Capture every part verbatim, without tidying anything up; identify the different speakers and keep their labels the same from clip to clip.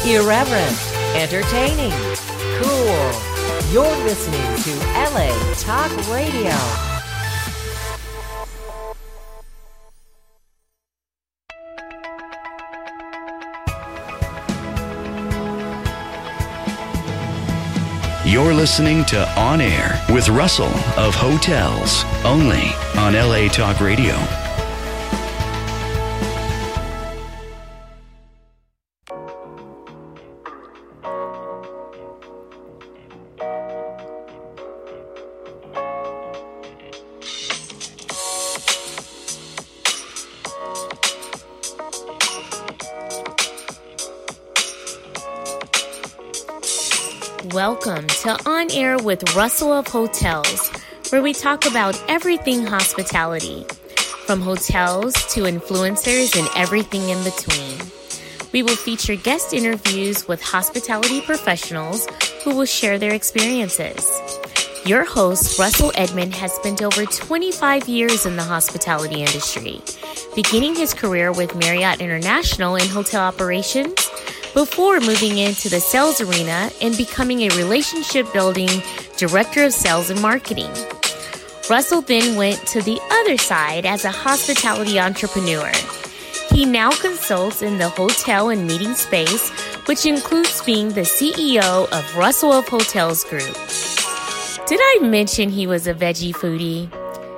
Speaker 1: Irreverent, entertaining, cool. You're listening to L A Talk Radio.
Speaker 2: You're listening to On Air with Russell of Hotels, only on L A Talk Radio.
Speaker 3: Welcome to On Air with Russell of Hotels, where we talk about everything hospitality, from hotels to influencers and everything in between. We will feature guest interviews with hospitality professionals who will share their experiences. Your host, Russell Edmond, has spent over twenty-five years in the hospitality industry, beginning his career with Marriott International in hotel operations, before moving into the sales arena and becoming a relationship-building director of sales and marketing. Russell then went to the other side as a hospitality entrepreneur. He now consults in the hotel and meeting space, which includes being the C E O of Russell of Hotels Group. Did I mention he was a veggie foodie?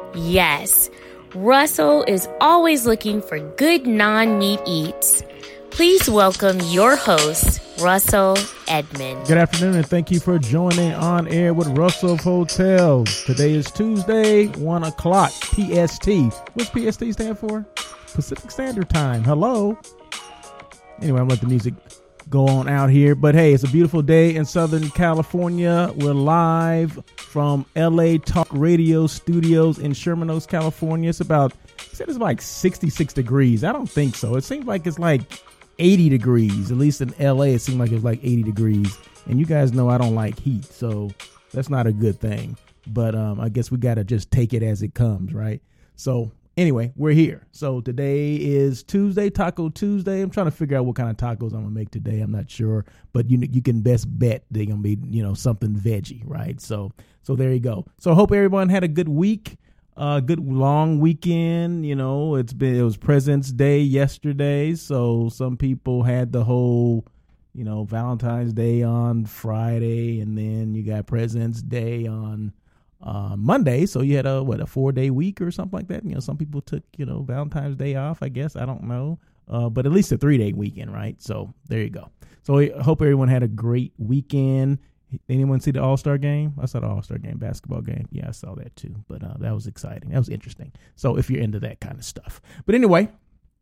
Speaker 3: Yes, Russell is always looking for good non-meat eats. Please welcome your host, Russell Edmond.
Speaker 4: Good afternoon, and thank you for joining On Air with Russell of Hotels. Today is Tuesday, one o'clock P S T. What's P S T stand for? Pacific Standard Time. Hello. Anyway, I'm letting the music go on out here. But hey, it's a beautiful day in Southern California. We're live from L A Talk Radio Studios in Sherman Oaks, California. It's about, I said it's like sixty-six degrees. I don't think so. It seems like it's like eighty degrees. At least in L A, it seemed like it was like eighty degrees. And you guys know I don't like heat, so that's not a good thing. But um, I guess we got to just take it as it comes, right? So anyway, we're here. So today is Tuesday, Taco Tuesday. I'm trying to figure out what kind of tacos I'm going to make today. I'm not sure. But you you can best bet they're going to be, you know, something veggie, right? So so there you go. So I hope everyone had a good week. A uh, good long weekend. You know, it's been, it was President's Day yesterday. So some people had the whole, you know, Valentine's Day on Friday, and then you got President's Day on uh, Monday. So you had a, what, a four day week or something like that. You know, some people took, you know, Valentine's Day off, I guess. I don't know. Uh, but at least a three day weekend, right? So there you go. So I hope everyone had a great weekend. Anyone see the All-Star game? I saw the All-Star game, basketball game. Yeah, I saw that too. But uh, that was exciting. That was interesting. So if you're into that kind of stuff. But anyway,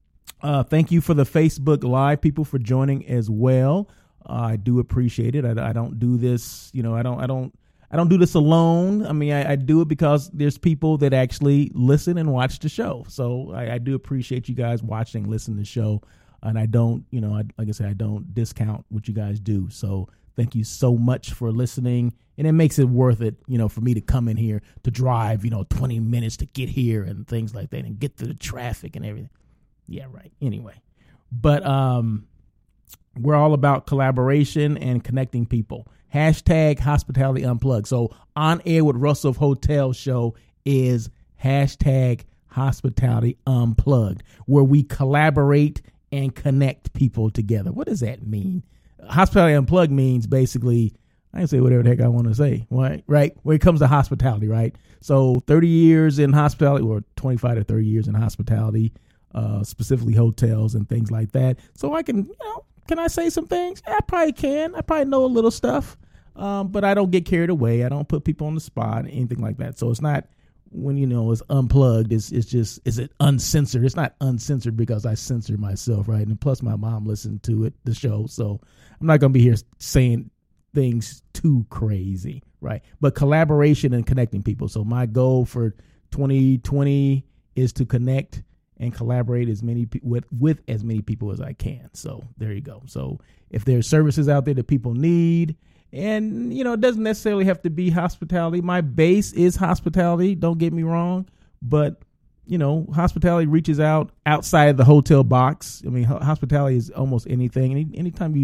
Speaker 4: uh, thank you for the Facebook Live people for joining as well. Uh, I do appreciate it. I, I don't do this, you know, I don't, I don't, I don't do this alone. I mean, I, I do it because there's people that actually listen and watch the show. So I, I do appreciate you guys watching, listening to the show. And I don't, you know, I, like I said, I don't discount what you guys do. So thank you so much for listening. And it makes it worth it, you know, for me to come in here to drive, you know, twenty minutes to get here and things like that and get through the traffic and everything. Yeah, right. Anyway, but um, we're all about collaboration and connecting people. Hashtag Hospitality Unplugged. So On Air with Russell of Hotels show is hashtag Hospitality Unplugged, where we collaborate and connect people together. What does that mean? Hospitality Unplugged means basically, I can say whatever the heck I want to say, right? Right? When it comes to hospitality, right? So thirty years in hospitality, or twenty-five to thirty years in hospitality, uh, specifically hotels and things like that. So I can, you know, can I say some things? I probably can. I probably know a little stuff, um, but I don't get carried away. I don't put people on the spot, anything like that. So it's not, when, you know, it's unplugged, it's, it's just, is it uncensored? It's not uncensored because I censor myself, right? And plus my mom listened to it, the show. So I'm not going to be here saying things too crazy, right? But collaboration and connecting people. So my goal for twenty twenty is to connect and collaborate as many pe- with with as many people as I can. So there you go. So if there's services out there that people need, and you know, it doesn't necessarily have to be hospitality. My base is hospitality. Don't get me wrong, but you know, hospitality reaches out outside of the hotel box. I mean, ho- hospitality is almost anything. Any anytime you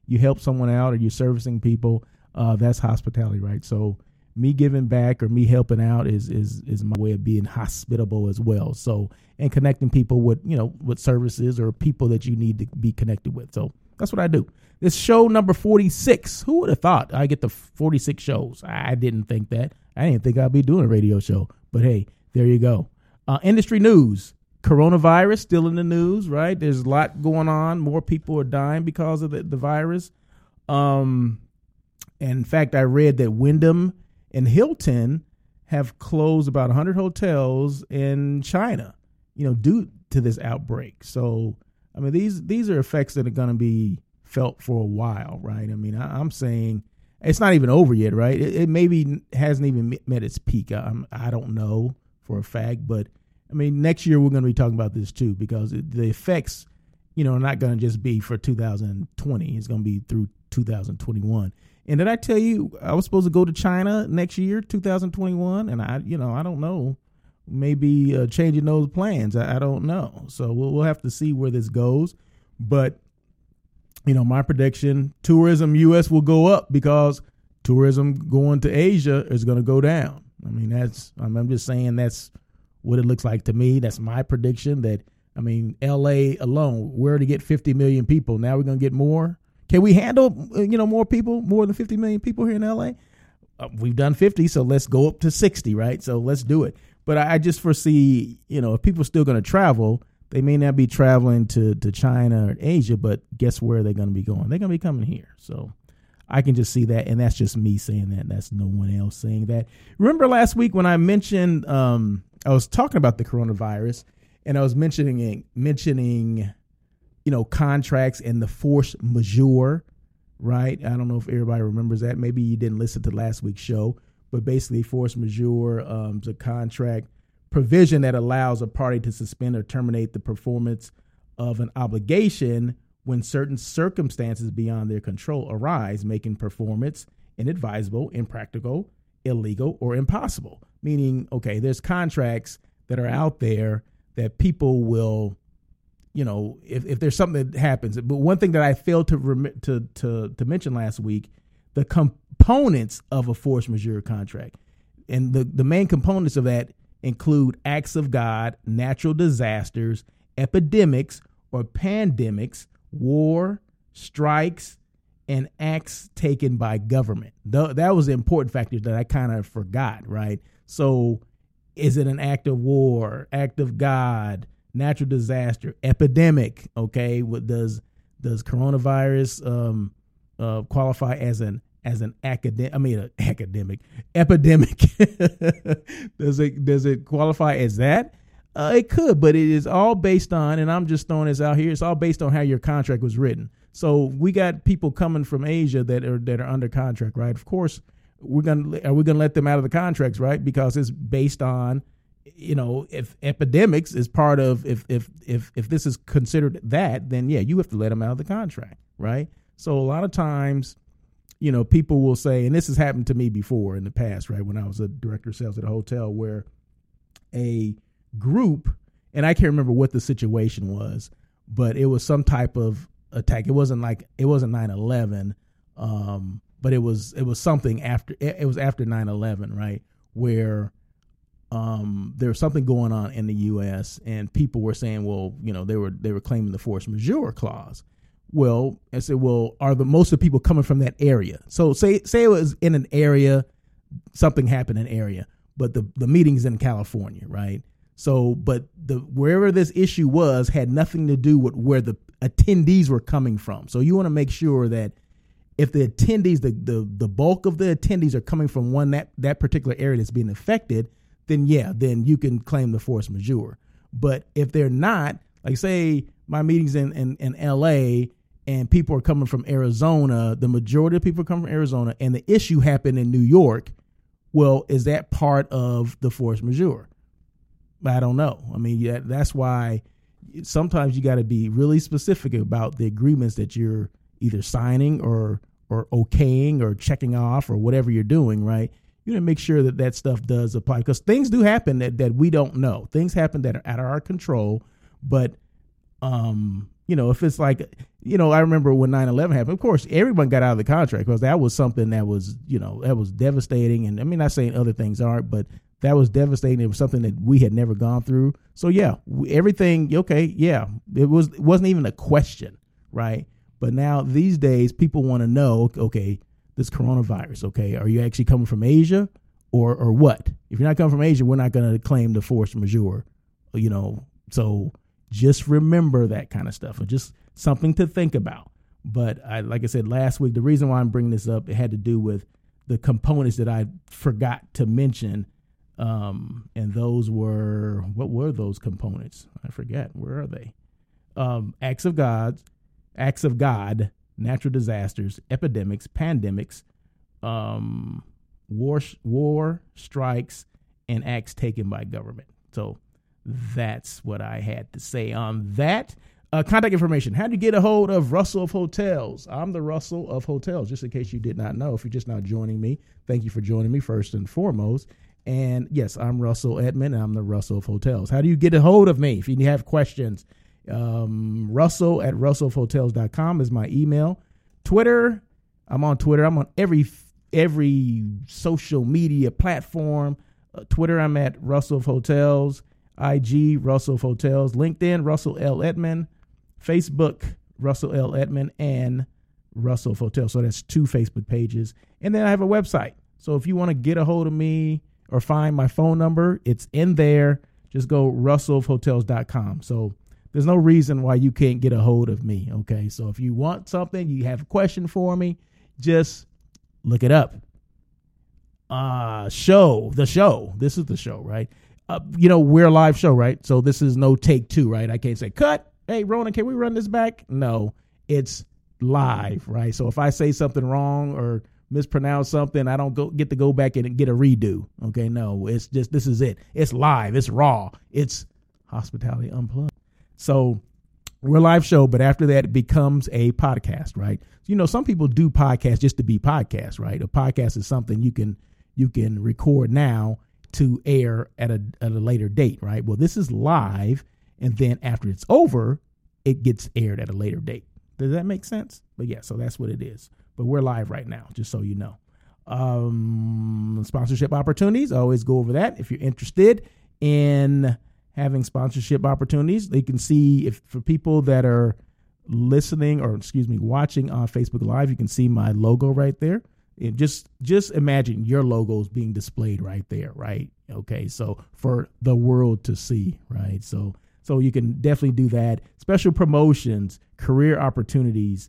Speaker 4: you help someone out or you're servicing people, uh, that's hospitality, right? So me giving back or me helping out is is is my way of being hospitable as well. So, and connecting people with, you know, with services or people that you need to be connected with. So that's what I do. This show number forty-six. Who would have thought I get the forty-six shows? I didn't think that. I didn't think I'd be doing a radio show. But hey, there you go. Uh, industry news. Coronavirus still in the news, right? There's a lot going on. More people are dying because of the, the virus. Um, and in fact, I read that Wyndham and Hilton have closed about one hundred hotels in China, you know, due to this outbreak. So, I mean, these these are effects that are going to be felt for a while, right? I mean, I, I'm saying it's not even over yet, right? It, it maybe hasn't even met its peak. I, I'm, I don't know for a fact, but I mean, next year we're going to be talking about this too, because it, the effects, you know, are not going to just be for two thousand twenty. It's going to be through two thousand twenty-one. And did I tell you I was supposed to go to China next year, two thousand twenty-one? And I, you know, I don't know, maybe uh, changing those plans. I, I don't know. So we'll, we'll have to see where this goes. But, you know, my prediction, tourism U S will go up because tourism going to Asia is going to go down. I mean, that's, I'm, I'm just saying that's what it looks like to me. That's my prediction that, I mean, L A alone, we're to get fifty million people. Now we're going to get more. Can we handle, you know, more people, more than fifty million people here in L A? Uh, we've done fifty, so let's go up to sixty, right? So let's do it. But I, I just foresee, you know, if people are still going to travel, they may not be traveling to, to China or Asia, but guess where they're going to be going? They're going to be coming here. So I can just see that, and that's just me saying that. That's no one else saying that. Remember last week when I mentioned, um, I was talking about the coronavirus, and I was mentioning mentioning. you know, contracts and the force majeure, right? I don't know if everybody remembers that. Maybe you didn't listen to last week's show, but basically force majeure um, is a contract provision that allows a party to suspend or terminate the performance of an obligation when certain circumstances beyond their control arise, making performance inadvisable, impractical, illegal, or impossible. Meaning, okay, there's contracts that are out there that people will, you know, if, if there's something that happens. But one thing that I failed to rem- to to to mention last week, the components of a force majeure contract. And the, the main components of that include acts of God, natural disasters, epidemics or pandemics, war, strikes, and acts taken by government. Th- that was the important factor that I kind of forgot, right? So is it an act of war, act of God, natural disaster, epidemic? Okay, what does does coronavirus um, uh, qualify as an as an academic? I mean, an academic epidemic. does it does it qualify as that? Uh, it could, but it is all based on, and I'm just throwing this out here. It's all based on how your contract was written. So we got people coming from Asia that are that are under contract, right? Of course, we're gonna are we gonna let them out of the contracts, right? Because it's based on, you know, if epidemics is part of, if, if, if, if this is considered that, then yeah, you have to let them out of the contract. Right. So a lot of times, you know, people will say, and this has happened to me before in the past, right? When I was a director of sales at a hotel, where a group, and I can't remember what the situation was, but it was some type of attack. It wasn't like, it wasn't nine eleven. Um, but it was, it was something after, it was after nine eleven, right? Where, Um, there was something going on in the U S and people were saying, well, you know, they were they were claiming the force majeure clause. Well, I said, well, are the most of the people coming from that area? So say say it was in an area, something happened in an area, but the, the meeting's in California, right? So, but the wherever this issue was had nothing to do with where the attendees were coming from. So you want to make sure that if the attendees, the the the bulk of the attendees are coming from one that that particular area that's being affected, then yeah, then you can claim the force majeure. But if they're not, like say my meeting's in, in, in L A and people are coming from Arizona, the majority of people come from Arizona, and the issue happened in New York, well, is that part of the force majeure? I don't know. I mean, yeah, that's why sometimes you got to be really specific about the agreements that you're either signing or or okaying or checking off or whatever you're doing, right? You know, make sure that that stuff does apply, because things do happen that, that we don't know. Things happen that are out of our control. But, um, you know, if it's like, you know, I remember when nine eleven happened, of course, everyone got out of the contract because that was something that was, you know, that was devastating. And I mean, not saying other things aren't, but that was devastating. It was something that we had never gone through. So, yeah, everything. OK, yeah, it was it wasn't even a question. Right. But now these days, people want to know, OK, this coronavirus. OK, are you actually coming from Asia or or what? If you're not coming from Asia, we're not going to claim the force majeure, you know. So just remember that kind of stuff, and just something to think about. But I, like I said last week, the reason why I'm bringing this up, it had to do with the components that I forgot to mention. Um, and those were, what were those components? I forget. Where are they? Um, acts of God, acts of God, natural disasters, epidemics, pandemics, um, war, war, strikes, and acts taken by government. So that's what I had to say on that. Uh, contact information. How do you get a hold of Russell of Hotels? I'm the Russell of Hotels, just in case you did not know. If you're just now joining me, thank you for joining me first and foremost. And yes, I'm Russell Edmond, and I'm the Russell of Hotels. How do you get a hold of me if you have questions? Um, Russell at russell of hotels dot com is my email. Twitter, I'm on Twitter. I'm on every every social media platform. Uh, Twitter, I'm at Russell of Hotels. I G, Russell of Hotels. LinkedIn, Russell L. Edmond. Facebook, Russell L. Edmond, and Russell of Hotels. So that's two Facebook pages. And then I have a website. So if you want to get a hold of me or find my phone number, it's in there. Just go russell of hotels dot com. So there's no reason why you can't get a hold of me. Okay. So if you want something, you have a question for me, just look it up. Uh, show, the show. This is the show, right? Uh, you know, we're a live show, right? So this is no take two, right? I can't say, cut. Hey, Ronan, can we run this back? No, it's live, right? So if I say something wrong or mispronounce something, I don't go get to go back and get a redo. Okay, no, it's just, this is it. It's live. It's raw. It's Hospitality Unplugged. So we're a live show, but after that, it becomes a podcast, right? You know, some people do podcasts just to be podcasts, right? A podcast is something you can you can record now to air at a at a later date, right? Well, this is live, and then after it's over, it gets aired at a later date. Does that make sense? But yeah, so that's what it is. But we're live right now, just so you know. Um, sponsorship opportunities, I always go over that. If you're interested in having sponsorship opportunities, they can see if for people that are listening or excuse me, watching on Facebook Live, you can see my logo right there. And just just imagine your logos being displayed right there, right? Okay, so for the world to see, right? So so you can definitely do that. Special promotions, career opportunities.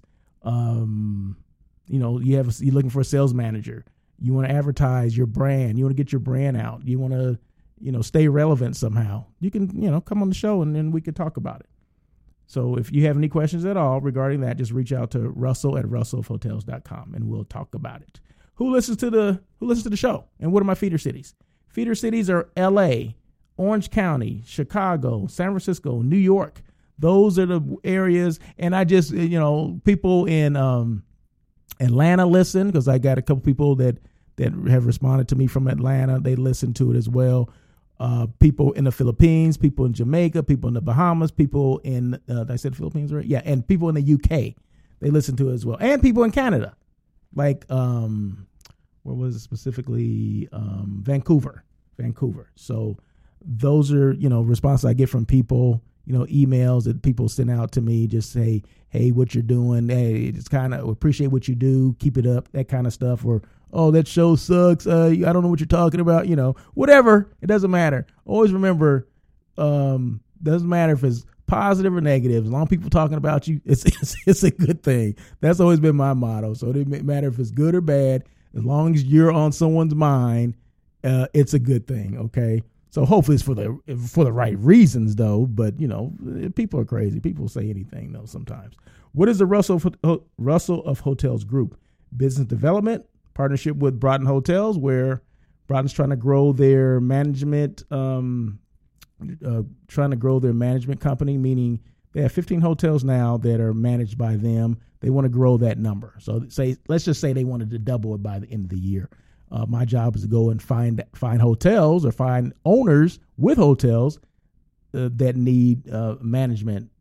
Speaker 4: Um, you know, you have you're looking for a sales manager. You want to advertise your brand. You want to get your brand out. You want to, you know, stay relevant somehow. You can, you know, come on the show and then we can talk about it. So if you have any questions at all regarding that, just reach out to Russell at russell of hotels dot com and we'll talk about it. Who listens to the who listens to the show? And what are my feeder cities? Feeder cities are L A, Orange County, Chicago, San Francisco, New York. Those are the areas. And I just, you know, people in um, Atlanta listen because I got a couple people that that have responded to me from Atlanta. They listen to it as well. Uh, people in the Philippines, people in Jamaica, people in the Bahamas, people in, uh, did I say the Philippines, right? Yeah. And people in the U K, they listen to it as well. And people in Canada, like, um, where was it specifically? Um, Vancouver, Vancouver. So those are, you know, responses I get from people, you know, emails that people send out to me, just say, hey, what you're doing. Hey, it's kind of appreciate what you do. Keep it up, that kind of stuff. Or, oh, that show sucks. Uh, I don't know what you're talking about. You know, whatever. It doesn't matter. Always remember, um, doesn't matter if it's positive or negative. As long as people talking about you, it's, it's it's a good thing. That's always been my motto. So it doesn't matter if it's good or bad. As long as you're on someone's mind, uh, it's a good thing. Okay. So hopefully it's for the for the right reasons, though. But you know, people are crazy. People say anything, though. Sometimes. What is the Russell Russell of Hotels Group? Business development. Partnership with Broughton Hotels, where Broughton's trying to grow their management, um, uh, trying to grow their management company, meaning they have fifteen hotels now that are managed by them. They want to grow that number. So say, let's just say they wanted to double it by the end of the year. Uh, my job is to go and find find hotels or find owners with hotels uh, that need uh, management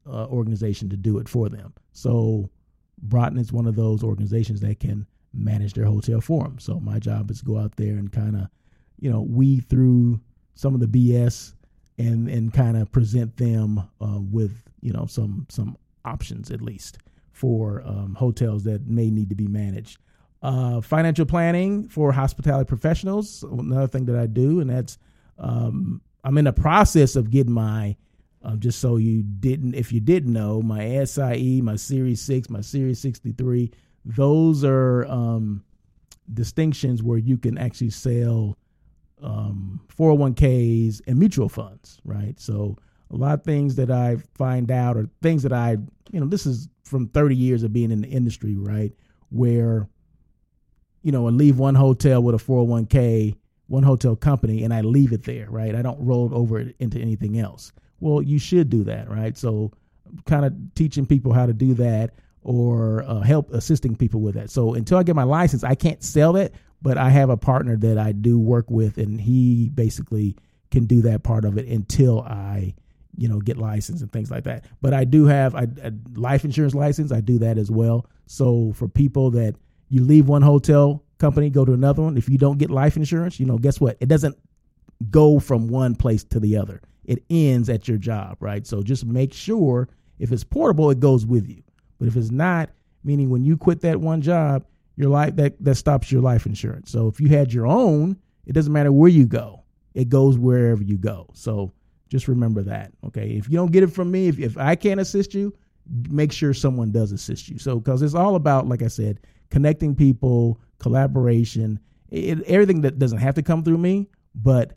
Speaker 4: uh, organization to do it for them. So Broughton is one of those organizations that can manage their hotel for them. So my job is to go out there and kind of, you know, weed through some of the B S and and kind of present them uh, with, you know, some some options at least for um, hotels that may need to be managed. Uh, financial planning for hospitality professionals, another thing that I do, and that's um, I'm in the process of getting my, um, just so you didn't, if you didn't know, my S I E, my Series six, my Series sixty-three, those are um, distinctions where you can actually sell um, four oh one k's and mutual funds, right? So a lot of things that I find out are things that I, you know, this is from thirty years of being in the industry, right? Where, you know, I leave one hotel with a four oh one k, one hotel company, and I leave it there, right? I don't roll over it into anything else. Well, you should do that, right? So kind of teaching people how to do that or uh, help assisting people with that. So until I get my license, I can't sell that, but I have a partner that I do work with, and he basically can do that part of it until I, you know, get licensed and things like that. But I do have a, a life insurance license. I do that as well. So for people that you leave one hotel company, go to another one, if you don't get life insurance, you know, guess what? It doesn't go from one place to the other. It ends at your job, right? So just make sure if it's portable, it goes with you. But if it's not, meaning when you quit that one job, your life that, that stops your life insurance. So if you had your own, it doesn't matter where you go. It goes wherever you go. So just remember that, okay? If you don't get it from me, if, if I can't assist you, make sure someone does assist you. So because it's all about, like I said, connecting people, collaboration, it, everything that doesn't have to come through me, but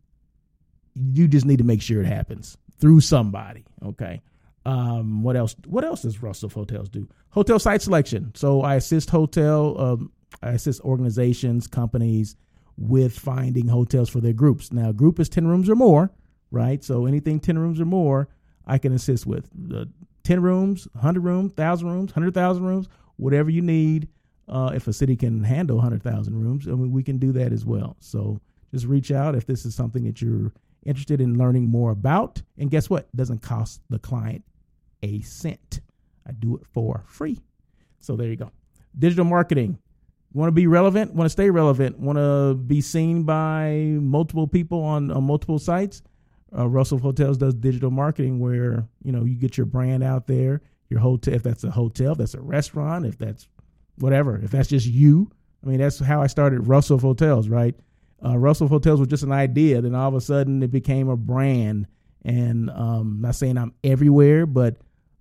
Speaker 4: you just need to make sure it happens through somebody, okay? Um, what else? What else does Russell Hotels do? Hotel site selection. So I assist hotel, um, I assist organizations, companies with finding hotels for their groups. Now, group is ten rooms or more, right? So anything ten rooms or more, I can assist with. Uh, ten rooms, one hundred rooms, one thousand rooms, one hundred thousand rooms, whatever you need. Uh, if a city can handle one hundred thousand rooms, I mean, we can do that as well. So just reach out if this is something that you're interested in learning more about. And guess what? It doesn't cost the client a cent. I do it for free. So there you go. Digital marketing. Want to be relevant? Want to stay relevant? Want to be seen by multiple people on, on multiple sites? Uh, Russell Hotels does digital marketing where, you know, you get your brand out there, your hotel, if that's a hotel, if that's a restaurant, if that's whatever, if that's just you. I mean, that's how I started Russell Hotels, right? Uh, Russell Hotels was just an idea. Then all of a sudden it became a brand. And um, not saying I'm everywhere, but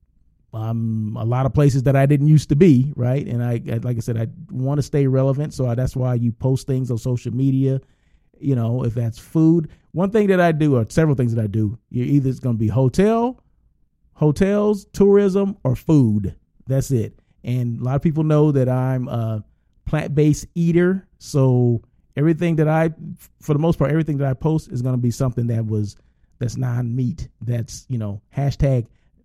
Speaker 4: um, a lot of places that I didn't used to be, right? And I, I like I said, I want to stay relevant. So I, that's why you post things on social media, you know, if that's food. One thing that I do, or several things that I do, you're either it's going to be hotel, hotels, tourism, or food. That's it. And a lot of people know that I'm a plant-based eater. So everything that I, for the most part, everything that I post is going to be something that was, that's non-meat. That's, you know, hashtag,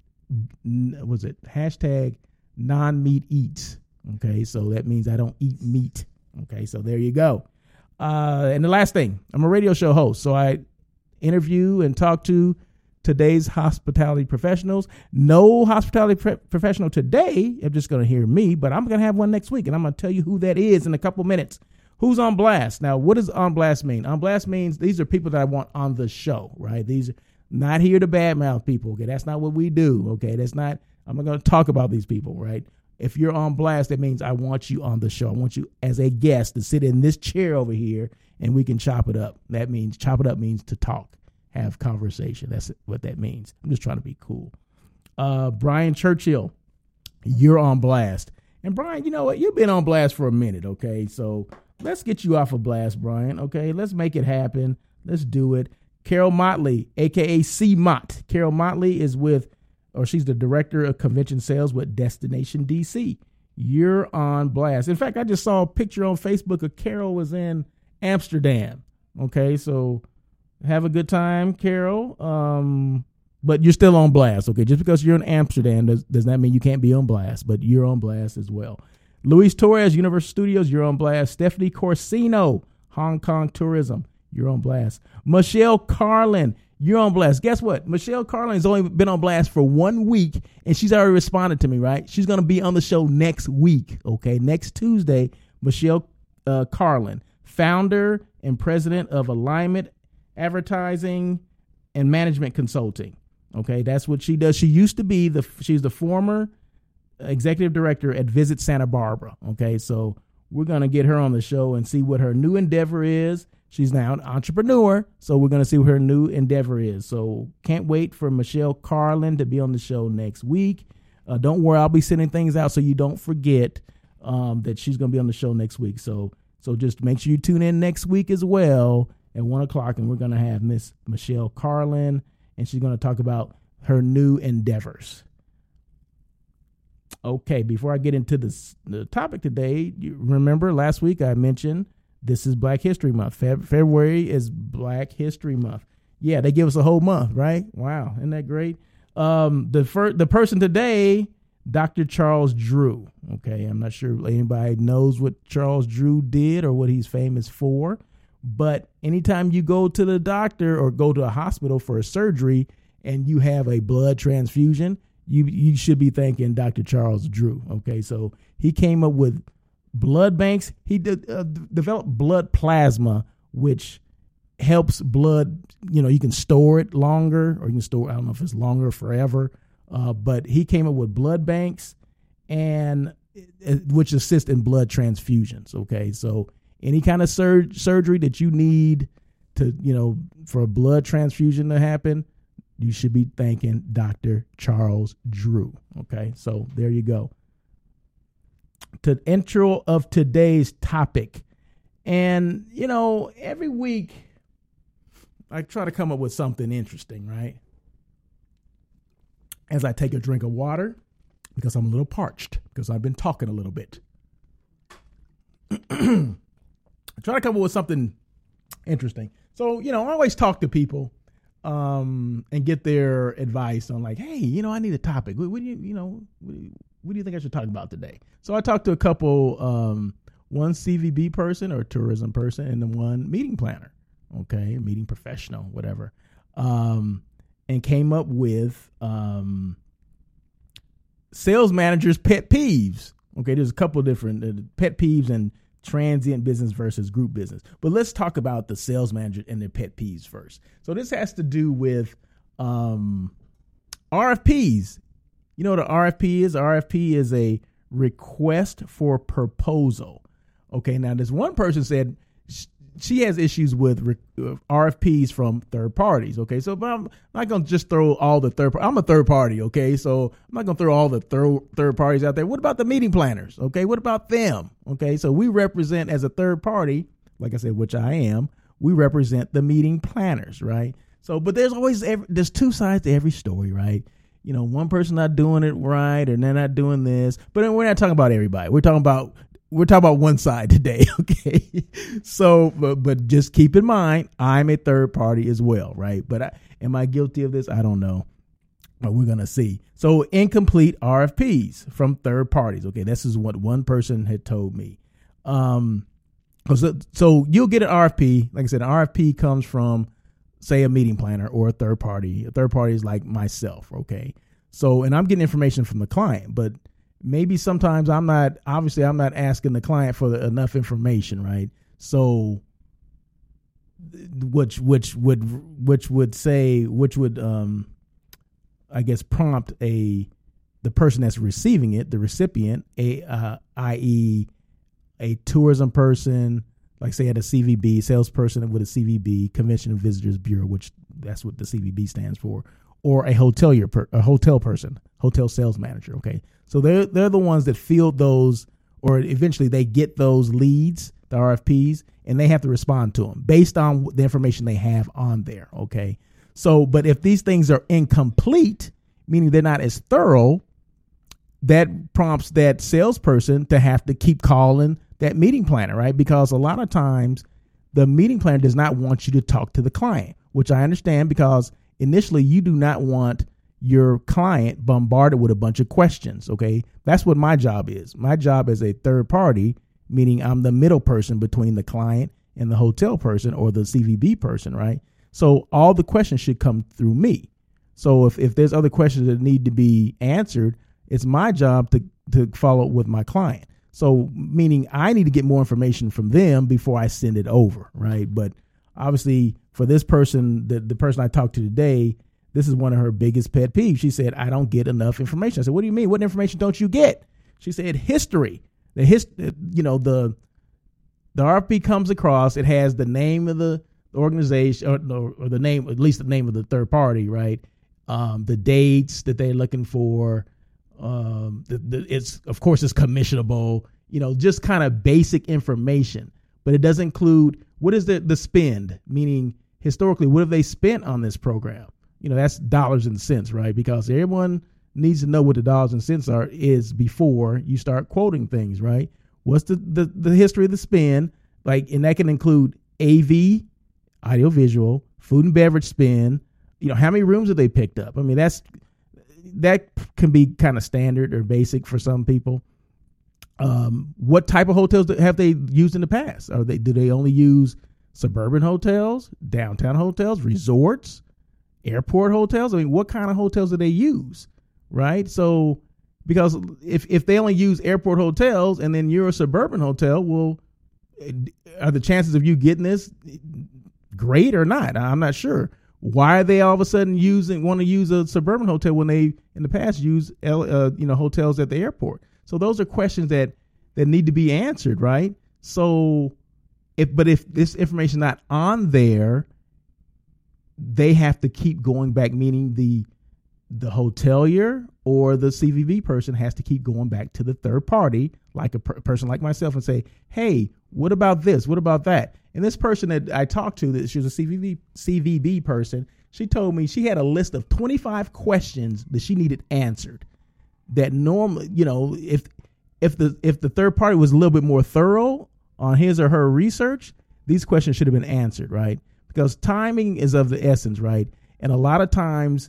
Speaker 4: was it hashtag non-meat eats. Okay. So that means I don't eat meat. Okay. So there you go. Uh, and the last thing, I'm a radio show host. So I interview and talk to today's hospitality professionals. No hospitality pre- professional today. I'm just going to hear me, but I'm going to have one next week, and I'm going to tell you who that is in a couple minutes. Who's on blast? Now, what does on blast mean? On blast means these are people that I want on the show, right? These are not here to badmouth people. Okay, that's not what we do. Okay, that's not. I'm not going to talk about these people, right? If you're on blast, that means I want you on the show. I want you as a guest to sit in this chair over here, and we can chop it up. That means chop it up means to talk, have conversation. That's what that means. I'm just trying to be cool. Uh, Brian Churchill, you're on blast. And Brian, you know what? You've been on blast for a minute, okay? So let's get you off of blast, Brian, okay? Let's make it happen. Let's do it. Carol Motley, a k a. C. Mott. Carol Motley is with, or she's the director of convention sales with Destination D C. You're on blast. In fact, I just saw a picture on Facebook of Carol was in Amsterdam, okay? So have a good time, Carol. Um, but you're still on blast, okay? Just because you're in Amsterdam does, does not mean you can't be on blast, but you're on blast as well. Luis Torres, Universal Studios, you're on blast. Stephanie Corsino, Hong Kong Tourism, you're on blast. Michelle Carlin, you're on blast. Guess what? Michelle Carlin has only been on blast for one week, and she's already responded to me, right? She's going to be on the show next week, okay? Next Tuesday, Michelle uh, Carlin, founder and president of Alignment Advertising and Management Consulting, okay? That's what she does. She used to be, the she's the former executive director at Visit Santa Barbara, okay? So we're going to get her on the show and see what her new endeavor is. She's now an entrepreneur, so we're going to see what her new endeavor is. So can't wait for Michelle Carlin to be on the show next week. Uh, don't worry, I'll be sending things out so you don't forget um, that she's going to be on the show next week. So so just make sure you tune in next week as well at one o'clock, and we're going to have Miss Michelle Carlin, and she's going to talk about her new endeavors. Okay, before I get into this, the topic today, you remember last week I mentioned this is Black History Month. Feb- February is Black History Month. Yeah, they give us a whole month, right? Wow, isn't that great? Um, the fir- the person today, Doctor Charles Drew. Okay, I'm not sure if anybody knows what Charles Drew did or what he's famous for, but anytime you go to the doctor or go to a hospital for a surgery and you have a blood transfusion, you you should be thanking Doctor Charles Drew. Okay, so he came up with blood banks. He did, uh, developed blood plasma, which helps blood, you know, you can store it longer, or you can store, I don't know if it's longer forever, uh, but he came up with blood banks, and uh, which assist in blood transfusions. Okay, so any kind of sur- surgery that you need to, you know, for a blood transfusion to happen, you should be thanking Doctor Charles Drew. Okay, so there you go. To intro of today's topic. And, you know, every week I try to come up with something interesting, right? As I take a drink of water, because I'm a little parched, because I've been talking a little bit. I try to come up with something interesting. So, you know, I always talk to people um, and get their advice on like, hey, you know, I need a topic. What, what do you, you know, what do you, what do you think I should talk about today? So I talked to a couple, um, one C V B person or tourism person and then one meeting planner, okay, meeting professional, whatever, um, and came up with um, sales managers' pet peeves. Okay, there's a couple of different uh, pet peeves and transient business versus group business. But let's talk about the sales manager and their pet peeves first. So this has to do with um, R F Ps. You know what an R F P is? R F P is a request for proposal. Okay, now this one person said she has issues with re- R F Ps from third parties. Okay, so but I'm not going to just throw all the third I'm a third party. Okay, so I'm not going to throw all the third third parties out there. What about the meeting planners? Okay, what about them? Okay, so we represent as a third party, like I said, which I am, we represent the meeting planners, right? So, but there's always, every, there's two sides to every story, right? You know, one person not doing it right, and they're not doing this. But we're not talking about everybody. We're talking about we're talking about one side today. Okay, so but but just keep in mind, I'm a third party as well, right? But I, am I guilty of this? I don't know, but we're gonna see. So incomplete R F Ps from third parties. Okay, this is what one person had told me. Um, so so you'll get an R F P. Like I said, an R F P comes from, say, a meeting planner or a third party. A third party is like myself, okay? So, and I'm getting information from the client, but maybe sometimes I'm not, obviously I'm not asking the client for the, enough information, right? So, which which would which would say which would um, I guess prompt a the person that's receiving it, the recipient, a uh, that is, a tourism person, like say at a C V B, salesperson with a C V B, Convention and Visitors Bureau, which that's what the C V B stands for, or a hotelier, per, a hotel person, hotel sales manager. Okay, so they're they're the ones that field those, or eventually they get those leads, the R F Ps, and they have to respond to them based on the information they have on there. Okay, so but if these things are incomplete, meaning they're not as thorough, that prompts that salesperson to have to keep calling that meeting planner, right? Because a lot of times the meeting planner does not want you to talk to the client, which I understand, because initially you do not want your client bombarded with a bunch of questions. Okay. That's what my job is. My job as a third party, meaning I'm the middle person between the client and the hotel person or the C V B person, right? So all the questions should come through me. So if, if there's other questions that need to be answered, it's my job to, to follow up with my client. So meaning I need to get more information from them before I send it over, right? But obviously for this person, the, the person I talked to today, this is one of her biggest pet peeves. She said, I don't get enough information. I said, what do you mean? What information don't you get? She said, history. The his, you know, the the R F P comes across. It has the name of the organization, or, or the name, at least the name of the third party, right? Um, the dates that they're looking for. Um, the, the, it's of course it's commissionable. You know, just kind of basic information, but it doesn't include what is the the spend, meaning historically, what have they spent on this program? You know, that's dollars and cents, right? Because everyone needs to know what the dollars and cents are is before you start quoting things, right? What's the, the, the history of the spend? Like, and that can include A V, audiovisual, food and beverage spend. You know, how many rooms have they picked up? I mean, that's, that can be kind of standard or basic for some people. Um, what type of hotels have they used in the past? Are they, do they only use suburban hotels, downtown hotels, resorts, airport hotels? I mean, what kind of hotels do they use? Right. So because if, if they only use airport hotels and then you're a suburban hotel, well, are the chances of you getting this great or not? I'm not sure. Why are they all of a sudden using, want to use a suburban hotel when they in the past use, uh, you know, hotels at the airport? So those are questions that, that need to be answered. Right. So if, but if this information is not on there, they have to keep going back, meaning the, the hotelier or the C V V person has to keep going back to the third party, like a per- person like myself, and say, hey, what about this? What about that? And this person that I talked to, that she was a C V V, C V B person, she told me she had a list of twenty-five questions that she needed answered. That normally, you know, if if the if the third party was a little bit more thorough on his or her research, these questions should have been answered, right? Because timing is of the essence, right? And a lot of times,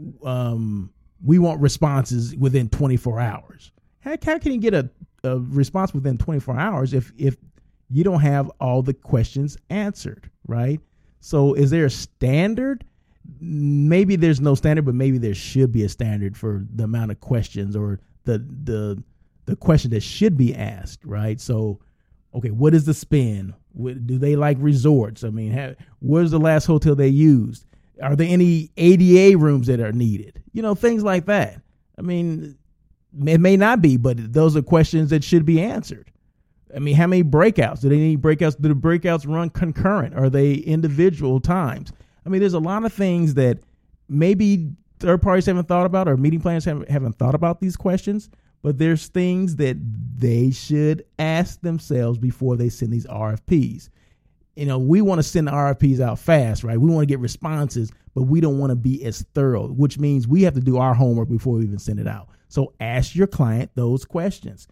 Speaker 4: um, we want responses within twenty-four hours. How, how can you get a, a response within twenty-four hours if if you don't have all the questions answered, right? So is there a standard? Maybe there's no standard, but maybe there should be a standard for the amount of questions or the the the question that should be asked, right? So, okay, what is the spend? What, do they like resorts? I mean, have, where's the last hotel they used? Are there any A D A rooms that are needed? You know, things like that. I mean, it may not be, but those are questions that should be answered. I mean, how many breakouts? Do they need breakouts? Do the breakouts run concurrent? Are they individual times? I mean, there's a lot of things that maybe third parties haven't thought about or meeting planners haven't, haven't thought about these questions, but there's things that they should ask themselves before they send these R F Ps. You know, we want to send the R F Ps out fast, right? We want to get responses, but we don't want to be as thorough, which means we have to do our homework before we even send it out. So ask your client those questions.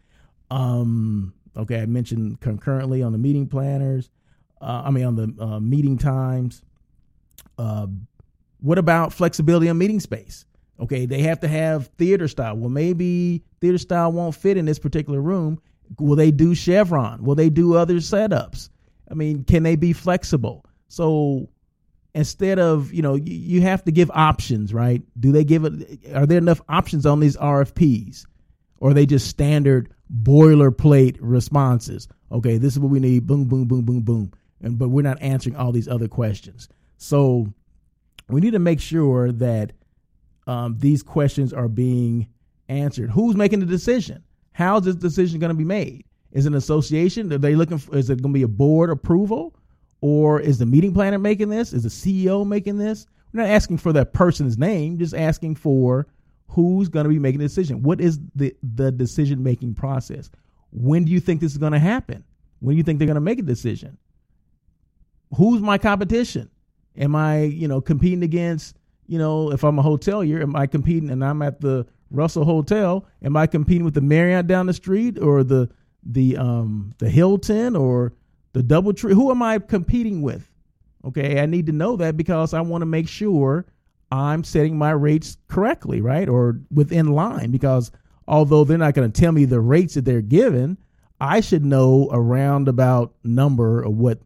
Speaker 4: Um, okay, I mentioned concurrently on the meeting planners. Uh, I mean, on the uh, meeting times. Uh, what about flexibility on meeting space? Okay, they have to have theater style. Well, maybe theater style won't fit in this particular room. Will they do Chevron? Will they do other setups? I mean, can they be flexible? So instead of, you know, you, you have to give options, right? Do they give it? Are there enough options on these R F Ps? Or are they just standard boilerplate responses? Okay, this is what we need. Boom, boom, boom, boom, boom. And but we're not answering all these other questions. So we need to make sure that um, these questions are being answered. Who's making the decision? How's this decision going to be made? Is it an association? Are they looking for, is it going to be a board approval? Or is the meeting planner making this? Is the C E O making this? We're not asking for that person's name, just asking for who's going to be making the decision. What is the, the decision-making process? When do you think this is going to happen? When do you think they're going to make a decision? Who's my competition? Am I, you know, competing against, you know, if I'm a hotelier, am I competing and I'm at the Russell Hotel? Am I competing with the Marriott down the street or the the um the Hilton or the DoubleTree? Who am I competing with? Okay, I need to know that because I want to make sure I'm setting my rates correctly, right? Or within line, because although they're not going to tell me the rates that they're given, I should know a roundabout number of what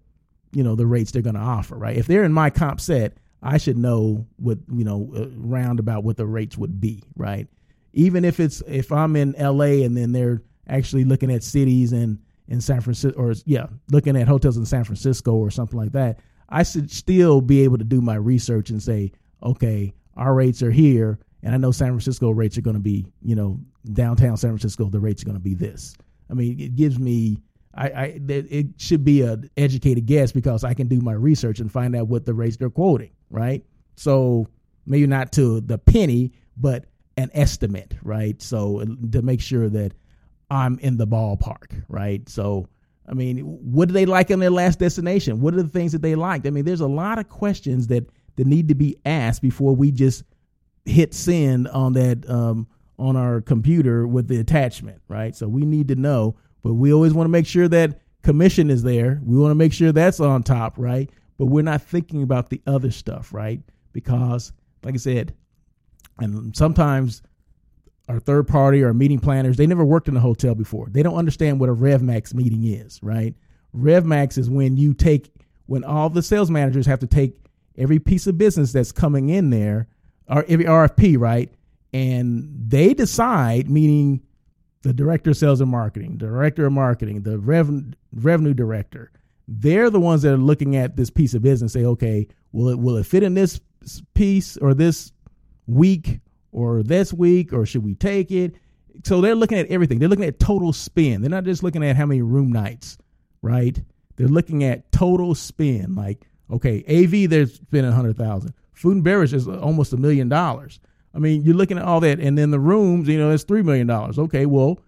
Speaker 4: you know, the rates they're going to offer, right? If they're in my comp set, I should know what, you know, uh, round about what the rates would be, right? Even if it's, if I'm in L A and then they're actually looking at cities in, in San Francisco, or yeah, looking at hotels in San Francisco or something like that, I should still be able to do my research and say, okay, our rates are here. And I know San Francisco rates are going to be, you know, downtown San Francisco, the rates are going to be this. I mean, it gives me, I, I it should be an educated guess because I can do my research and find out what the rates they're quoting, right? So maybe not to the penny, but an estimate, right? So to make sure that I'm in the ballpark, right? So, I mean, what do they like on their last destination? What are the things that they liked? I mean, there's a lot of questions that, that need to be asked before we just hit send on that, um, on our computer with the attachment, right? So we need to know, but we always want to make sure that commission is there. We want to make sure that's on top, right? But we're not thinking about the other stuff, right? Because, like I said, and sometimes our third party or meeting planners, they never worked in a hotel before. They don't understand what a RevMax meeting is, right? RevMax is when you take, when all the sales managers have to take every piece of business that's coming in there, or every R F P, right? And they decide, meaning the director of sales and marketing, director of marketing, the revenue revenue director, they're the ones that are looking at this piece of business and say, okay, will it will it fit in this piece or this week or this week, or should we take it? So they're looking at everything. They're looking at total spend. They're not just looking at how many room nights, right? They're looking at total spend. Like, okay, A V, they're spending one hundred thousand dollars. Food and beverage is almost a million dollars. I mean, you're looking at all that, and then the rooms, you know, it's three million dollars. Okay, well,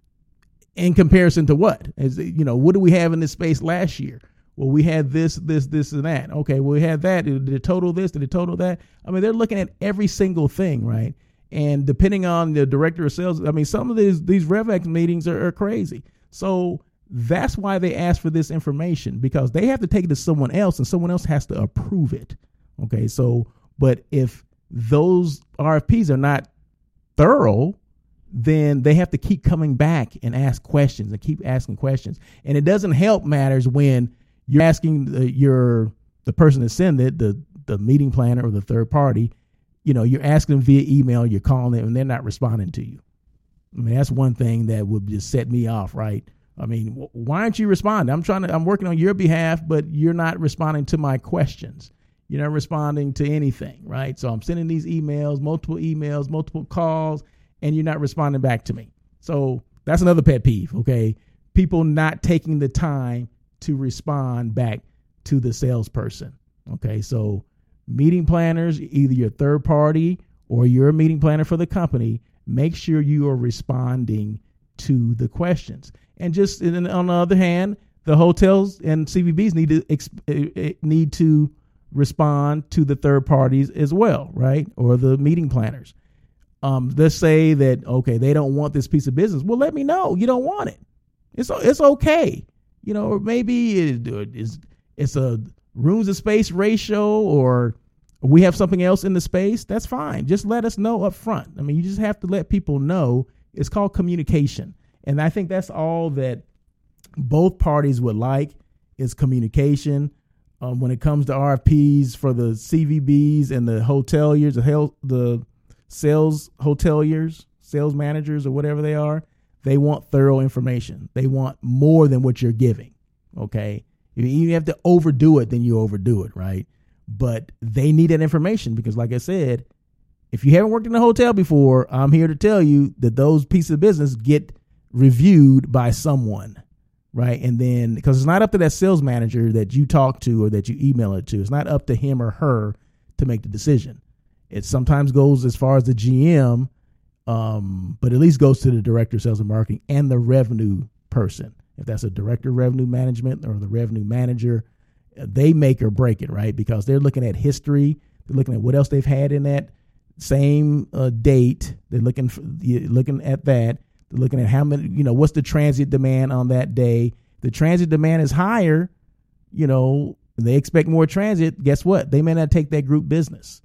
Speaker 4: in comparison to what? Is, you know, what do we have in this space last year? Well, we had this, this, this, and that. Okay, well, we had that. Did it total this? Did it total that? I mean, they're looking at every single thing, right? And depending on the director of sales, I mean, some of these these RevX meetings are, are crazy. So that's why they ask for this information, because they have to take it to someone else, and someone else has to approve it. Okay, so, but if those R F Ps are not thorough, then they have to keep coming back and ask questions and keep asking questions. And it doesn't help matters when you're asking the, your the person that sent it, the the meeting planner or the third party, you know, you're asking them via email, you're calling them, and they're not responding to you. I mean, that's one thing that would just set me off, right? I mean, why aren't you responding? I'm trying to, I'm working on your behalf, but you're not responding to my questions. You're not responding to anything, right? So I'm sending these emails, multiple emails, multiple calls, and you're not responding back to me. So that's another pet peeve, okay? People not taking the time to respond back to the salesperson, okay? So meeting planners, either your third party or you're a meeting planner for the company, make sure you are responding to the questions. And just and on the other hand, the hotels and C V Bs need to need to respond to the third parties as well, right? Or the meeting planners. Um, let's say that, okay, they don't want this piece of business. Well, let me know you don't want it. It's it's okay. You know, or maybe it, it's, it's a rooms to space ratio, or we have something else in the space. That's fine. Just let us know up front. I mean, you just have to let people know. It's called communication. And I think that's all that both parties would like is communication. Um, when it comes to R F Ps for the C V Bs and the hoteliers, the, hel- the sales hoteliers, sales managers, or whatever they are, they want thorough information. They want more than what you're giving. Okay. If you have to overdo it, then you overdo it, right? But they need that information because, like I said, if you haven't worked in a hotel before, I'm here to tell you that those pieces of business get reviewed by someone. Right. And then because it's not up to that sales manager that you talk to or that you email it to. It's not up to him or her to make the decision. It sometimes goes as far as the G M, um, but at least goes to the director of sales and marketing and the revenue person. If that's a director of revenue management or the revenue manager, they make or break it. Right. Because they're looking at history. They're looking at what else they've had in that same uh, date. They're looking for, looking at that. They're looking at how many, you know, what's the transit demand on that day. The transit demand is higher, you know, they expect more transit. Guess what? They may not take that group business.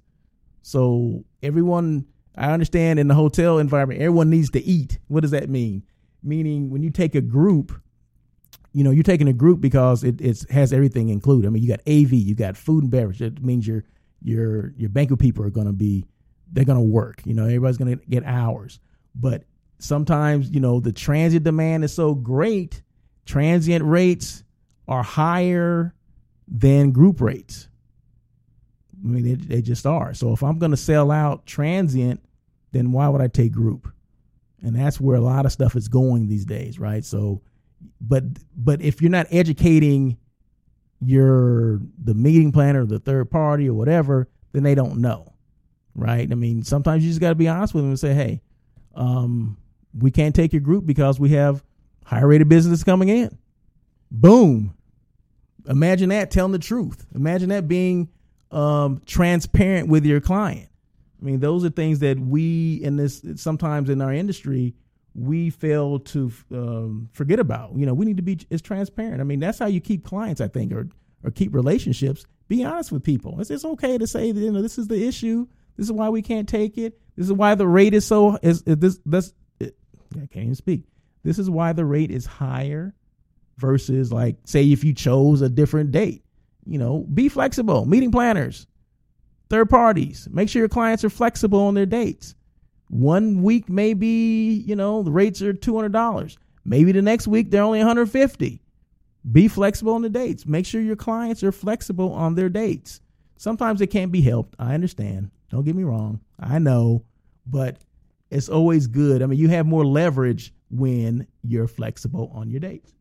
Speaker 4: So everyone, I understand in the hotel environment, everyone needs to eat. What does that mean? Meaning when you take a group you know, you're taking a group because it it's, has everything included. I mean, you got A V, you got food and beverage. That means your your your banquet people are going to be, they're going to work. You know, everybody's going to get hours. But sometimes, you know, the transient demand is so great, transient rates are higher than group rates. I mean, they, they just are. So if I'm going to sell out transient, then why would I take group? And that's where a lot of stuff is going these days, right? So, but but if you're not educating your the meeting planner, the third party, or whatever, then they don't know, right? I mean, sometimes you just got to be honest with them and say, hey, um, we can't take your group because we have higher rated business coming in. Boom. Imagine that, telling the truth. Imagine that being um, transparent with your client. I mean, those are things that we in this sometimes in our industry we fail to um, forget about. You know, we need to be as transparent. I mean, that's how you keep clients, I think, or or keep relationships. Be honest with people. It's, it's okay to say that, you know, this is the issue. This is why we can't take it. This is why the rate is so is, is this this it, I can't even speak. This is why the rate is higher versus, like, say if you chose a different date. You know, be flexible. Meeting planners, third parties, make sure your clients are flexible on their dates. One week, maybe, you know, the rates are two hundred dollars. Maybe the next week, they're only one hundred fifty dollars. Be flexible on the dates. Make sure your clients are flexible on their dates. Sometimes it can't be helped. I understand. Don't get me wrong. I know, but it's always good. I mean, you have more leverage when you're flexible on your dates.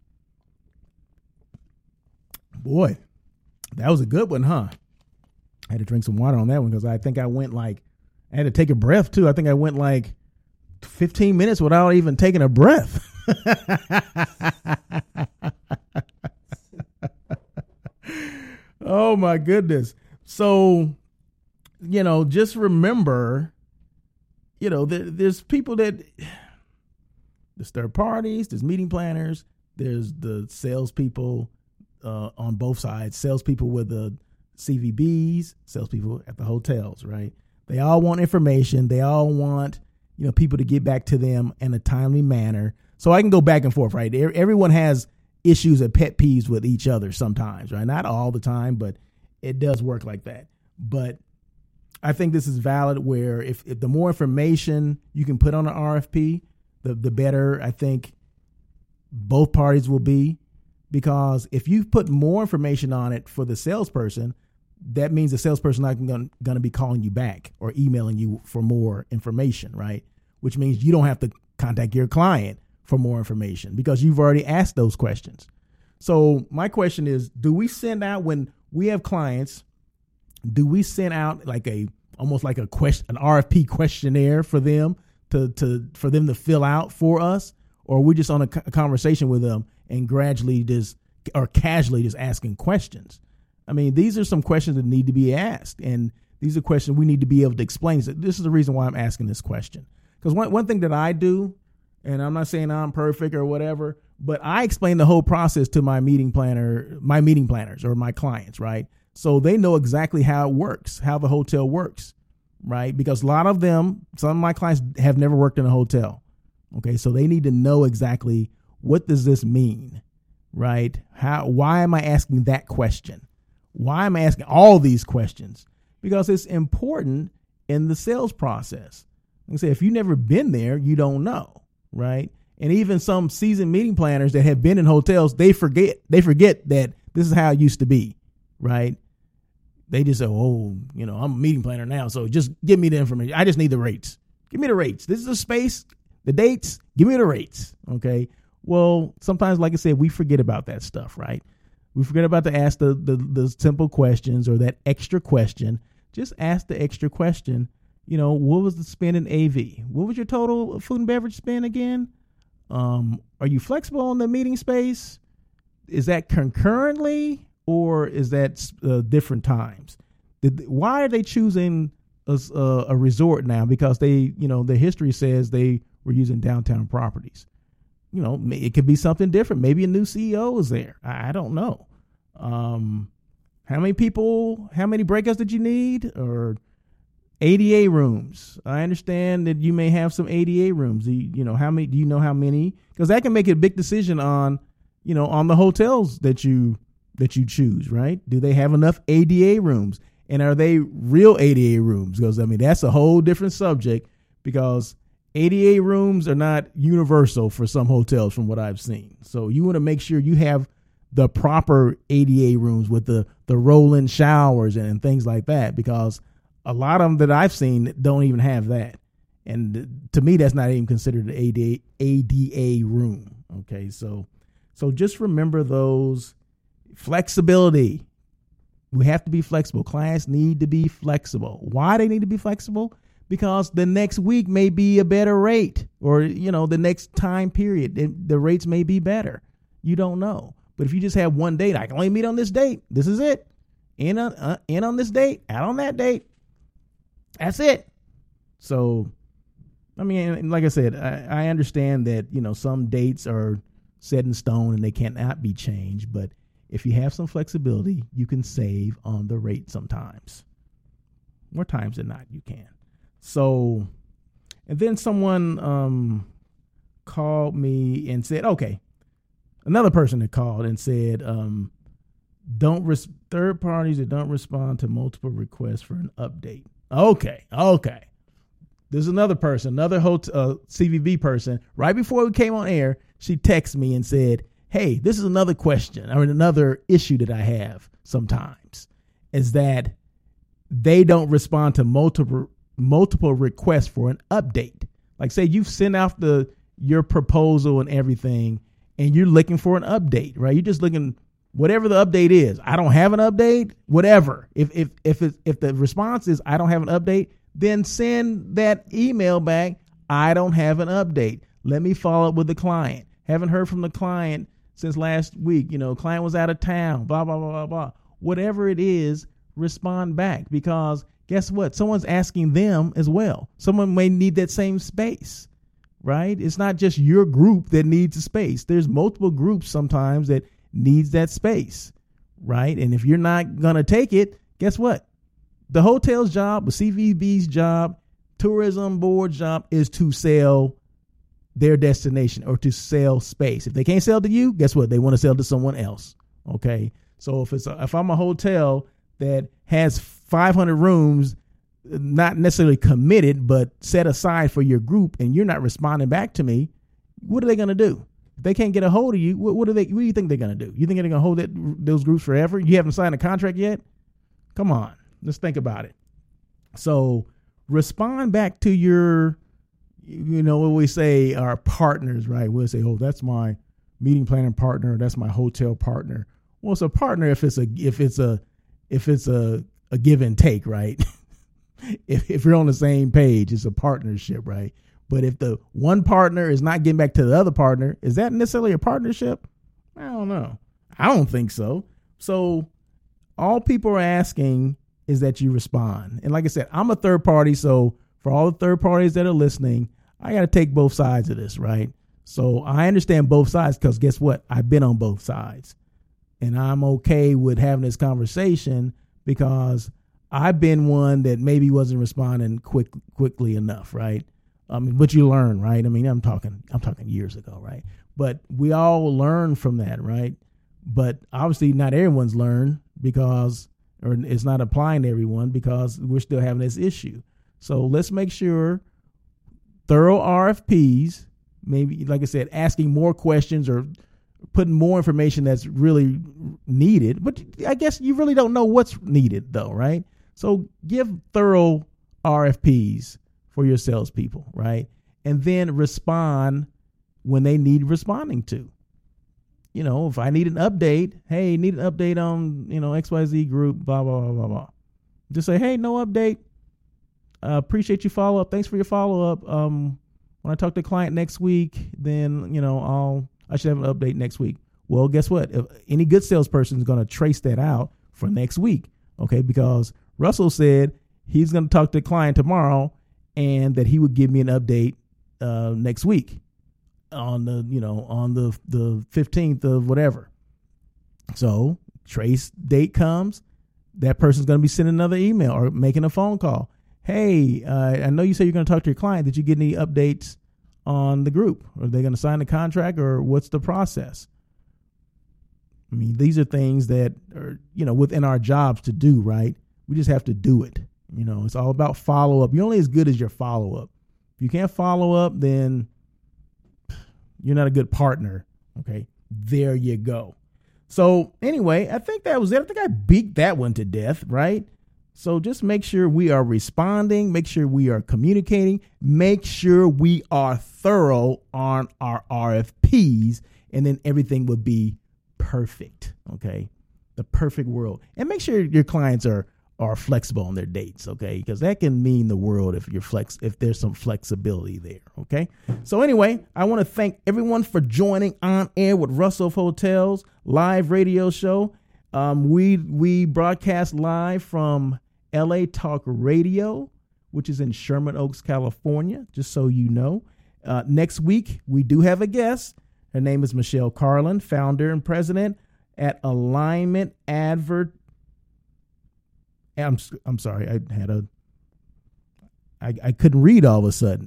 Speaker 4: Boy, that was a good one, huh? I had to drink some water on that one because I think I went like, I had to take a breath too. I think I went like fifteen minutes without even taking a breath. Oh my goodness. So, you know, just remember, you know, there, there's people that, there's third parties, there's meeting planners, there's the salespeople uh, on both sides, salespeople with the C V Bs, salespeople at the hotels, right? They all want information. They all want, you know, people to get back to them in a timely manner. So I can go back and forth, right? Everyone has issues and pet peeves with each other sometimes, right? Not all the time, but it does work like that. But I think this is valid where if, if the more information you can put on an R F P, the, the better I think both parties will be. Because if you put more information on it for the salesperson, that means the salesperson not going to be calling you back or emailing you for more information, right? Which means you don't have to contact your client for more information because you've already asked those questions. So my question is, do we send out, when we have clients, do we send out like a, almost like a question, an R F P questionnaire for them to, to, for them to fill out for us? Or are we just on a, a conversation with them and gradually just, or casually just asking questions? I mean, these are some questions that need to be asked. And these are questions we need to be able to explain. So this is the reason why I'm asking this question. Because one, one thing that I do, and I'm not saying I'm perfect or whatever, but I explain the whole process to my meeting planner, my meeting planners or my clients, right? So they know exactly how it works, how the hotel works, right? Because a lot of them, some of my clients have never worked in a hotel. Okay, so they need to know exactly, what does this mean, right? How? Why am I asking that question? Why am I asking all these questions? Because it's important in the sales process. Like I say, if you've never been there, you don't know, right? And even some seasoned meeting planners that have been in hotels, they forget, they forget that this is how it used to be, right? They just say, oh, you know, I'm a meeting planner now, so just give me the information. I just need the rates. Give me the rates. This is a space. The dates, give me the rates, okay? Well, sometimes, like I said, we forget about that stuff, right? We forget about to ask the, the, the simple questions or that extra question. Just ask the extra question, you know, what was the spend in A V? What was your total food and beverage spend again? Um, are you flexible on the meeting space? Is that concurrently or is that uh, different times? Did, why are they choosing a, a, a resort now? Because they, you know, the history says they were using downtown properties. You know, it could be something different. Maybe a new C E O is there. I, I don't know. Um, how many people, how many breakouts did you need? Or A D A rooms. I understand that you may have some A D A rooms. You, you know, how many, do you know how many? Because that can make a big decision on, you know, on the hotels that you that you choose, right? Do they have enough A D A rooms? And are they real A D A rooms? Because, I mean, that's a whole different subject, because A D A rooms are not universal for some hotels from what I've seen. So you want to make sure you have the proper A D A rooms with the, the roll-in showers and, and things like that, because a lot of them that I've seen don't even have that. And to me, that's not even considered an A D A, A D A room. Okay, so so just remember those. Flexibility. We have to be flexible. Clients need to be flexible. Why they need to be flexible? Because the next week may be a better rate, or, you know, the next time period, it, the rates may be better. You don't know. But if you just have one date, I can only meet on this date. This is it. In on, uh, in on this date, out on that date. That's it. So, I mean, like I said, I, I understand that, you know, some dates are set in stone and they cannot be changed, but if you have some flexibility, you can save on the rate sometimes. More times than not, you can. So, and then someone um, called me and said, okay, another person had called and said, um, don't res- third parties that don't respond to multiple requests for an update. Okay, okay. There's another person, another hotel, uh, C V B person. Right before we came on air, she texted me and said, hey, this is another question or another issue that I have sometimes, is that they don't respond to multiple multiple requests for an update. Like, say you've sent out the your proposal and everything, and you're looking for an update, right? You're just looking, whatever the update is. I don't have an update, whatever. If if if it, if the response is I don't have an update, then send that email back. I don't have an update. Let me follow up with the client. Haven't heard from the client since last week. You know, client was out of town, blah, blah, blah, blah, blah. Whatever it is, respond back, because guess what? Someone's asking them as well. Someone may need that same space, right? It's not just your group that needs a space. There's multiple groups sometimes that needs that space, right? And if you're not going to take it, guess what? The hotel's job, the C V B's job, tourism board's job is to sell their destination or to sell space. If they can't sell to you, guess what? They want to sell to someone else. Okay. So if it's a, if I'm a hotel that has five hundred rooms, not necessarily committed, but set aside for your group, and you're not responding back to me, what are they going to do? If they can't get a hold of you, what, what do they, what do you think they're going to do? You think they're going to hold that, those groups forever? You haven't signed a contract yet? Come on. Let's think about it. So respond back to your, you know, what we say, our partners, right? We'll say, oh, that's my meeting planning partner. That's my hotel partner. Well, it's a partner if it's a, if it's a, if it's a, a give and take, right? if, if you're on the same page, it's a partnership, right? But if the one partner is not getting back to the other partner, is that necessarily a partnership? I don't know. I don't think so. So all people are asking is that you respond. And like I said, I'm a third party. So for all the third parties that are listening, I got to take both sides of this, right? So I understand both sides, because guess what? I've been on both sides, and I'm okay with having this conversation because I've been one that maybe wasn't responding quick, quickly enough, right? I mean, but you learn, right? I mean, I'm talking, I'm talking years ago, right? But we all learn from that, right? But obviously not everyone's learned, because, or it's not applying to everyone, because we're still having this issue. So let's make sure thorough R F Ps, maybe, like I said, asking more questions or putting more information that's really needed. But I guess you really don't know what's needed though, right? So give thorough R F Ps for your salespeople, right? And then respond when they need responding to. You know, if I need an update, hey, need an update on, you know, X Y Z group, blah, blah, blah, blah, blah. Just say, hey, no update. Uh, appreciate your follow up. Thanks for your follow up. Um, when I talk to the client next week, then, you know, I'll, I should have an update next week. Well, guess what? If any good salesperson is going to trace that out for next week. Okay. Because Russell said he's going to talk to the client tomorrow and that he would give me an update uh, next week on the, you know, on the, the fifteenth of whatever. So trace date comes, that person's going to be sending another email or making a phone call. Hey, uh, I know you said you're going to talk to your client. Did you get any updates on the group? Are they going to sign the contract, or what's the process? I mean, these are things that are, you know, within our jobs to do, right? We just have to do it. You know, it's all about follow up. You're only as good as your follow up. If you can't follow up, then you're not a good partner. Okay, there you go. So anyway, I think that was it. I think I beat that one to death, right? So just make sure we are responding, make sure we are communicating, make sure we are thorough on our R F Ps, and then everything will be perfect. Okay, the perfect world. And make sure your clients are are flexible on their dates, okay? Because that can mean the world if you're flex if there's some flexibility there, okay? So anyway, I want to thank everyone for joining On Air with Russell of Hotels live radio show. Um, we we broadcast live from L A Talk Radio, which is in Sherman Oaks, California, just so you know. Uh, next week, we do have a guest. Her name is Michelle Carlin, founder and president at Alignment Advert. I'm I'm sorry, I had a I, I couldn't read all of a sudden.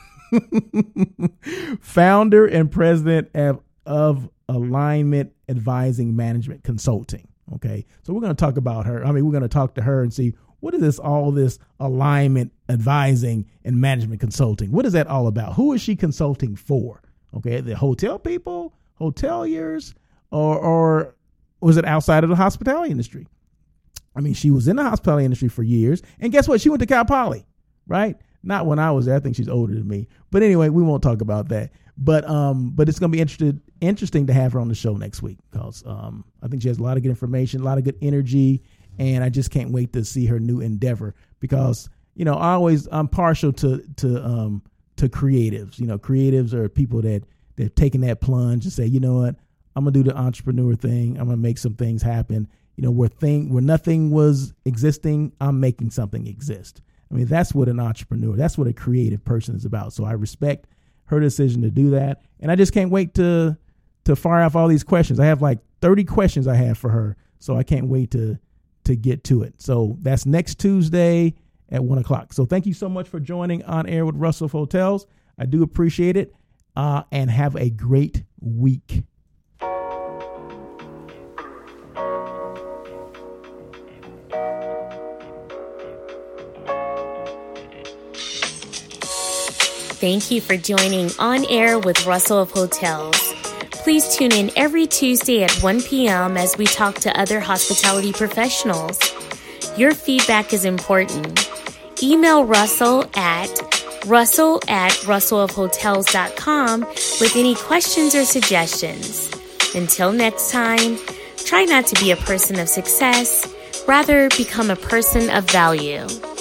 Speaker 4: Founder and president of, of Alignment Advising Management Consulting. Okay, so we're going to talk about her. I mean, we're going to talk to her and see what is this all this alignment advising and management consulting. What is that all about? Who is she consulting for? Okay, the hotel people, hoteliers, or or was it outside of the hospitality industry? I mean, she was in the hospitality industry for years. And guess what? She went to Cal Poly, right? Not when I was there. I think she's older than me. But anyway, we won't talk about that. But um, but it's going to be interested, interesting to have her on the show next week because um, I think she has a lot of good information, a lot of good energy. And I just can't wait to see her new endeavor because, you know, I always I'm partial to to um, to creatives. You know, creatives are people that they've taken that plunge and say, you know what, I'm going to do the entrepreneur thing. I'm going to make some things happen. You know, where thing where nothing was existing, I'm making something exist. I mean, that's what an entrepreneur, that's what a creative person is about. So I respect her decision to do that. And I just can't wait to to fire off all these questions. I have like thirty questions I have for her. So I can't wait to to get to it. So that's next Tuesday at one o'clock. So thank you so much for joining On Air with Russell of Hotels. I do appreciate it. Uh, and have a great week.
Speaker 3: Thank you for joining On Air with Russell of Hotels. Please tune in every Tuesday at one p.m. as we talk to other hospitality professionals. Your feedback is important. Email Russell at russell at russell of hotels dot com with any questions or suggestions. Until next time, try not to be a person of success, rather become a person of value.